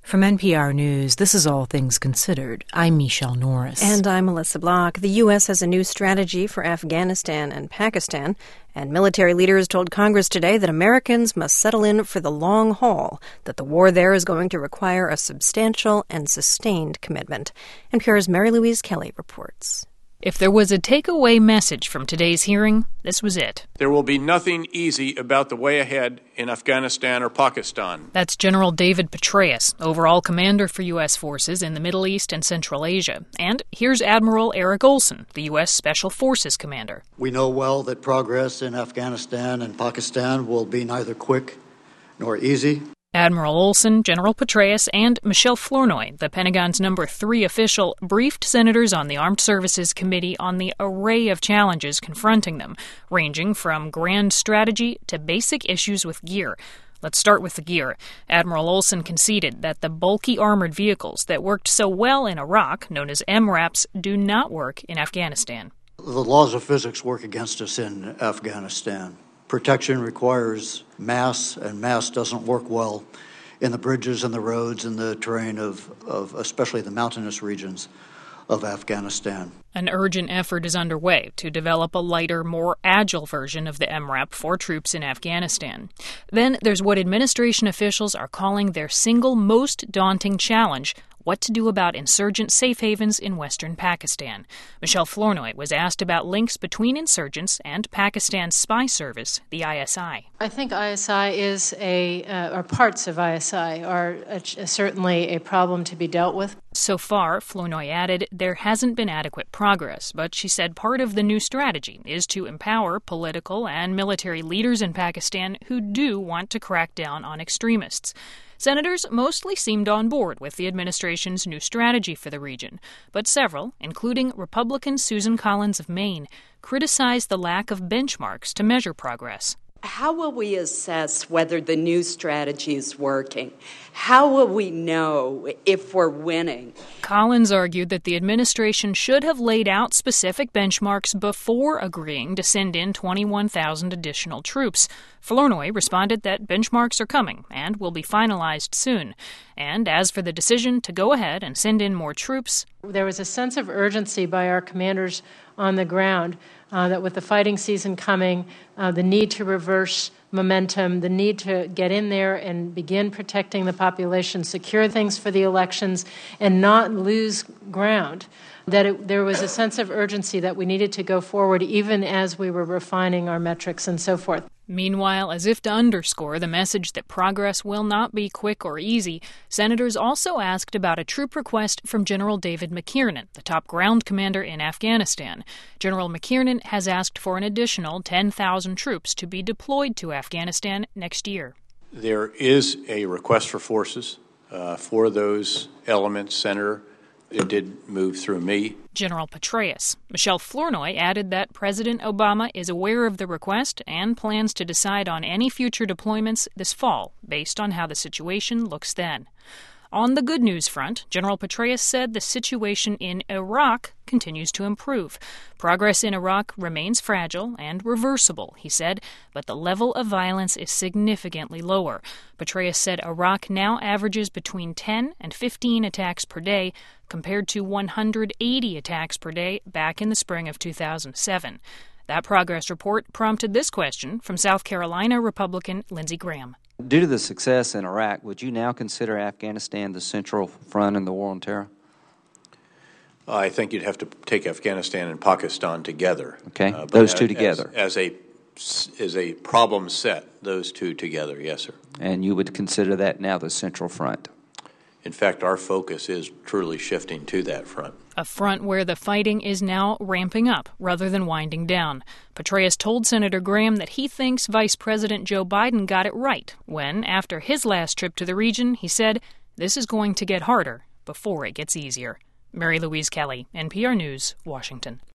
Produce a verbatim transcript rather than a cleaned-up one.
From N P R News, this is All Things Considered. I'm Michelle Norris. And I'm Melissa Block. The U S has a new strategy for Afghanistan and Pakistan, and military leaders told Congress today that Americans must settle in for the long haul, that the war there is going to require a substantial and sustained commitment. N P R's Mary Louise Kelly reports. If there was a takeaway message from today's hearing, this was it. There will be nothing easy about the way ahead in Afghanistan or Pakistan. That's General David Petraeus, overall commander for U S forces in the Middle East and Central Asia. And here's Admiral Eric Olson, the U S Special Forces commander. We know well that progress in Afghanistan and Pakistan will be neither quick nor easy. Admiral Olson, General Petraeus, and Michelle Flournoy, the Pentagon's number three official, briefed senators on the Armed Services Committee on the array of challenges confronting them, ranging from grand strategy to basic issues with gear. Let's start with the gear. Admiral Olson conceded that the bulky armored vehicles that worked so well in Iraq, known as M RAPs, do not work in Afghanistan. The laws of physics work against us in Afghanistan. Protection requires mass, and mass doesn't work well in the bridges and the roads and the terrain of, of especially the mountainous regions of Afghanistan. An urgent effort is underway to develop a lighter, more agile version of the M RAP for troops in Afghanistan. Then there's what administration officials are calling their single most daunting challenge: what to do about insurgent safe havens in western Pakistan. Michelle Flournoy was asked about links between insurgents and Pakistan's spy service, the I S I. I think I S I is a, uh, or parts of I S I are a, certainly a problem to be dealt with. So far, Flournoy added, there hasn't been adequate progress, but she said part of the new strategy is to empower political and military leaders in Pakistan who do want to crack down on extremists. Senators mostly seemed on board with the administration's new strategy for the region, but several, including Republican Susan Collins of Maine, criticized the lack of benchmarks to measure progress. How will we assess whether the new strategy is working? How will we know if we're winning? Collins argued that the administration should have laid out specific benchmarks before agreeing to send in twenty-one thousand additional troops. Flournoy responded that benchmarks are coming and will be finalized soon. And as for the decision to go ahead and send in more troops, there was a sense of urgency by our commanders on the ground uh, that with the fighting season coming, uh, the need to reverse momentum, the need to get in there and begin protecting the population, secure things for the elections, and not lose ground, that it, there was a sense of urgency that we needed to go forward even as we were refining our metrics and so forth. Meanwhile, as if to underscore the message that progress will not be quick or easy, senators also asked about a troop request from General David McKiernan, the top ground commander in Afghanistan. General McKiernan has asked for an additional ten thousand troops to be deployed to Afghanistan next year. There is a request for forces uh, for those elements, Senator. It did move through me. General Petraeus. Michelle Flournoy added that President Obama is aware of the request and plans to decide on any future deployments this fall, based on how the situation looks then. On the good news front, General Petraeus said the situation in Iraq continues to improve. Progress in Iraq remains fragile and reversible, he said, but the level of violence is significantly lower. Petraeus said Iraq now averages between ten and fifteen attacks per day, compared to one hundred eighty attacks per day back in the spring of two thousand seven. That progress report prompted this question from South Carolina Republican Lindsey Graham. Due to the success in Iraq, would you now consider Afghanistan the central front in the war on terror? I think you'd have to take Afghanistan and Pakistan together. Okay, uh, those two as, together. As, as a as a problem set, those two together, yes, sir. And you would consider that now the central front? In fact, our focus is truly shifting to that front. A front where the fighting is now ramping up rather than winding down. Petraeus told Senator Graham that he thinks Vice President Joe Biden got it right when, after his last trip to the region, he said, "This is going to get harder before it gets easier." Mary Louise Kelly, N P R News, Washington.